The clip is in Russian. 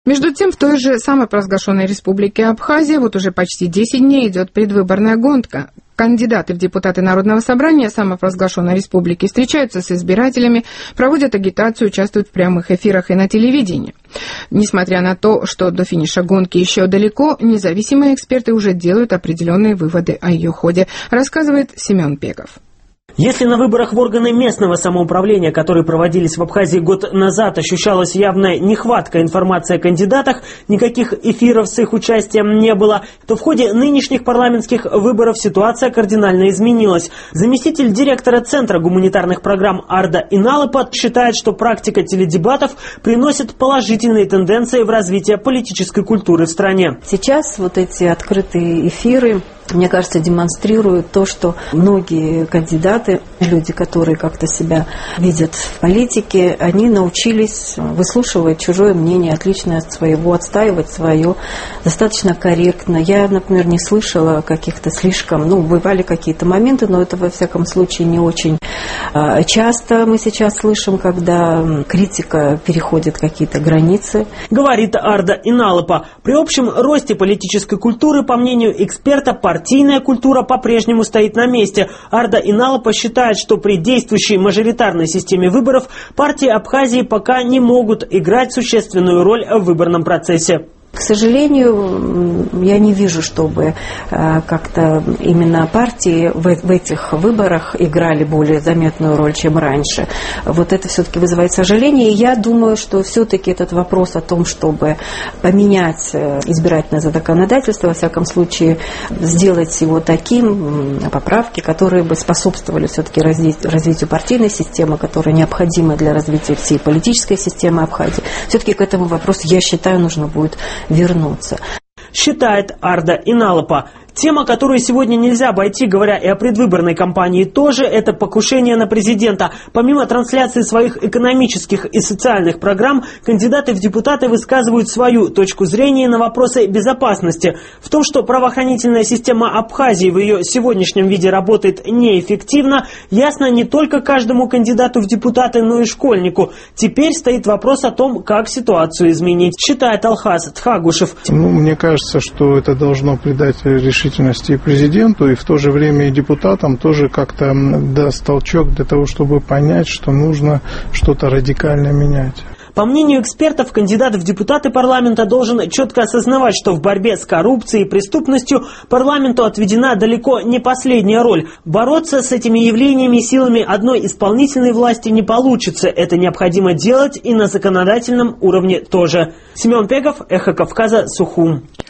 Между тем, в той же самопровозглашенной республике Абхазия вот уже почти 10 дней идет предвыборная гонка. Кандидаты в депутаты Народного собрания самопровозглашенной республики встречаются с избирателями, проводят агитацию, участвуют в прямых эфирах и на телевидении. Несмотря на то, что до финиша гонки еще далеко, независимые эксперты уже делают определенные выводы о ее ходе, рассказывает Семен Пеков. Если на выборах в органы местного самоуправления, которые проводились в Абхазии год назад, ощущалась явная нехватка информации о кандидатах, никаких эфиров с их участием не было, то в ходе нынешних парламентских выборов ситуация кардинально изменилась. Заместитель директора Центра гуманитарных программ Арда Иналапа считает, что практика теледебатов приносит положительные тенденции в развитии политической культуры в стране. Сейчас вот эти открытые эфиры, мне кажется, демонстрируют то, что многие кандидаты, люди, которые как-то себя видят в политике, они научились выслушивать чужое мнение, отличное от своего, отстаивать свое достаточно корректно. Я, например, не слышала каких-то слишком, бывали какие-то моменты, но это, во всяком случае, не очень часто мы сейчас слышим, когда критика переходит какие-то границы. Говорит Арда Иналапа. При общем росте политической культуры, по мнению эксперта, партийная культура по-прежнему стоит на месте. Арда Иналапа считает, что при действующей мажоритарной системе выборов партии Абхазии пока не могут играть существенную роль в выборном процессе. К сожалению, я не вижу, чтобы как-то именно партии в этих выборах играли более заметную роль, чем раньше. Вот это все-таки вызывает сожаление. И я думаю, что все-таки этот вопрос о том, чтобы поменять избирательное законодательство, во всяком случае, сделать его таким, поправки, которые бы способствовали все-таки развитию партийной системы, которая необходима для развития всей политической системы Абхазии. Все-таки к этому вопросу, я считаю, нужно будет вернуться. Считает Арда Иналапа. Тема, которую сегодня нельзя обойти, говоря и о предвыборной кампании тоже, это покушение на президента. Помимо трансляции своих экономических и социальных программ, кандидаты в депутаты высказывают свою точку зрения на вопросы безопасности. В том, что правоохранительная система Абхазии в ее сегодняшнем виде работает неэффективно, ясно не только каждому кандидату в депутаты, но и школьнику. Теперь стоит вопрос о том, как ситуацию изменить, считает Алхаз Тхагушев. Мне кажется, что это должно придать решительности и президенту, и в то же время и депутатам тоже как-то даст толчок для того, чтобы понять, что нужно что-то радикально менять. По мнению экспертов, кандидат в депутаты парламента должен четко осознавать, что в борьбе с коррупцией и преступностью парламенту отведена далеко не последняя роль. Бороться с этими явлениями силами одной исполнительной власти не получится. Это необходимо делать и на законодательном уровне тоже. Семен Пеков, Эхо Кавказа, Сухум.